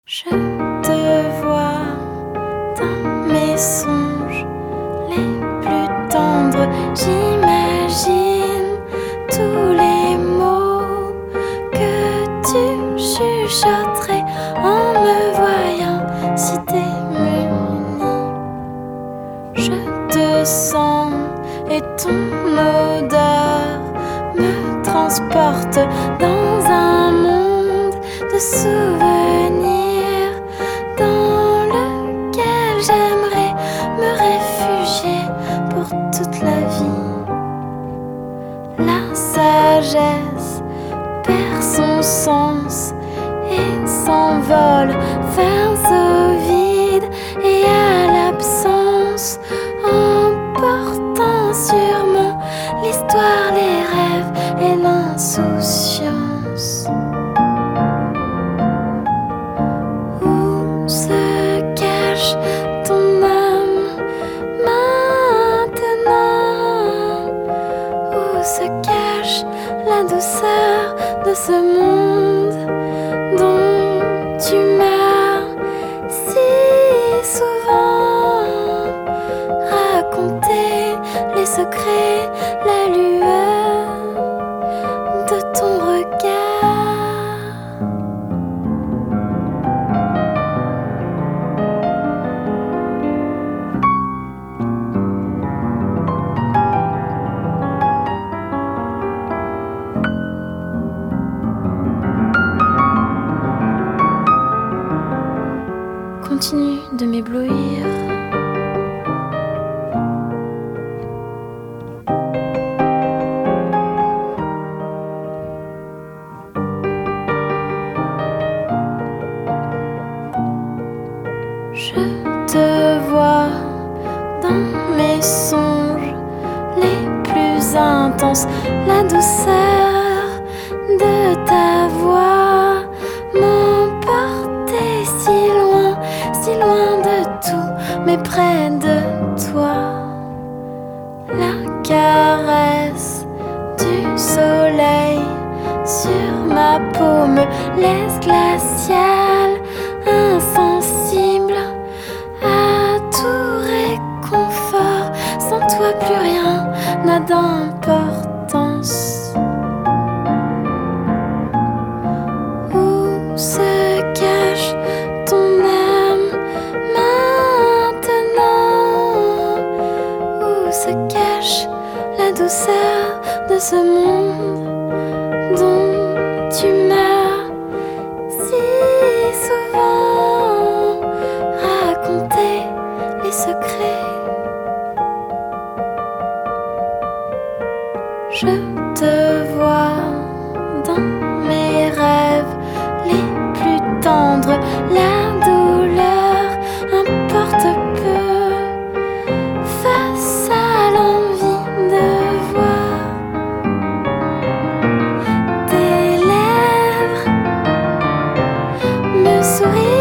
Je te vois dans mes songes les plus tendres. J'imagine tous les mots que tu chuchoterais en me voyant si démunie. Je te sens et ton odeur me transporte dans un monde de souvenirs dans lequel j'aimerais me réfugier pour toute la vie. La sagesse perd son sens et s'envole vers au vide et à l'absence, emportant sûrement l'histoire, les rêves et l'insouciance. Où se cache ton âme maintenant? Où se cache la douceur de ce monde dont tu m'as si souvent raconté les secrets, la lueur de ton regard? Continue de m'éblouir. Je te vois dans mes songes les plus intenses, la douceur de ta voix m'emporter si loin de tout, mais près de toi. La caresse du soleil sur ma peau me laisse glaciale, insensible à tout réconfort. Sans toi plus rien n'a d'importance. Où se cache ton âme maintenant? Où se cache la douceur de ce monde dont tu m'as si souvent raconté les secrets? Je te vois dans mes rêves les plus tendres, la douleur importe peu face à l'envie de voir tes lèvres me sourire.